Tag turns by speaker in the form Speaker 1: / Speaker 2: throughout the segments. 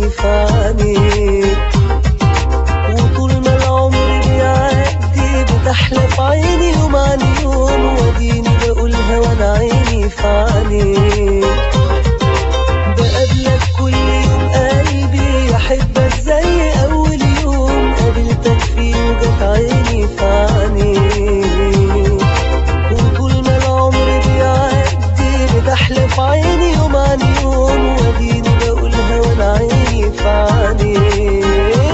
Speaker 1: عيني في عينيك، وطول ما العمر بيعدي بتحلى في عيني يوم عن يوم، واديني بقولها وانا عيني في عينيك. بقابلك كل يوم قلبي يحبك زي اول يوم قابلتك فيه وجت عيني في عينيك، وطول ما العمر بيعدي بتحلى في عيني يوم عن يوم، واديني بقولها وانا عيني في عينيك.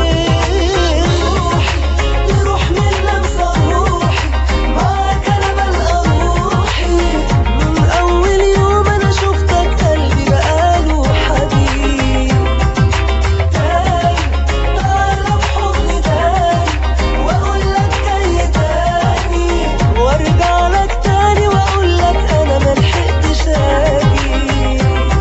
Speaker 1: تروح من لمسة روحي معاك انا بلقى روحي، من اول يوم انا شفتك قلبي بقاله حبيب. تاني تعالى في حضني تاني واقولك جاي تاني، وارجع لك تاني واقولك انا ملحقتش اجي.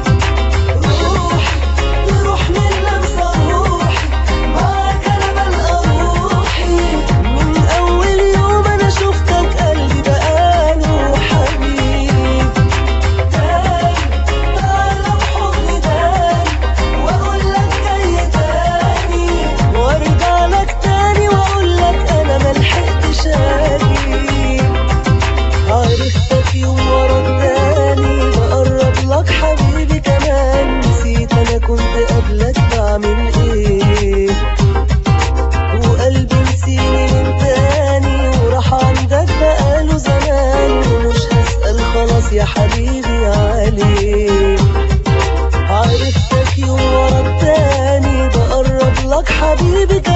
Speaker 1: تروح من لمسة روحي معاك انا بلقى روحي، من اول يوم انا شفتك قلبي بقاله حبيب. تاني تعالى في حضني تاني واقولك جاي تاني، وارجع لك تاني واقولك انا ملحقتش اجي. عرفتك يوم ورا التاني بقرب لك حبيبي كمان، نسيت انا كنت قبلك بعمل ايه، وقلبي نسيني من تاني وراح عندك بقاله زمان، ومش هسأل خلاص يا حبيبي عليك. عرفتك يوم ورا التاني بقرب لك حبيبي كمان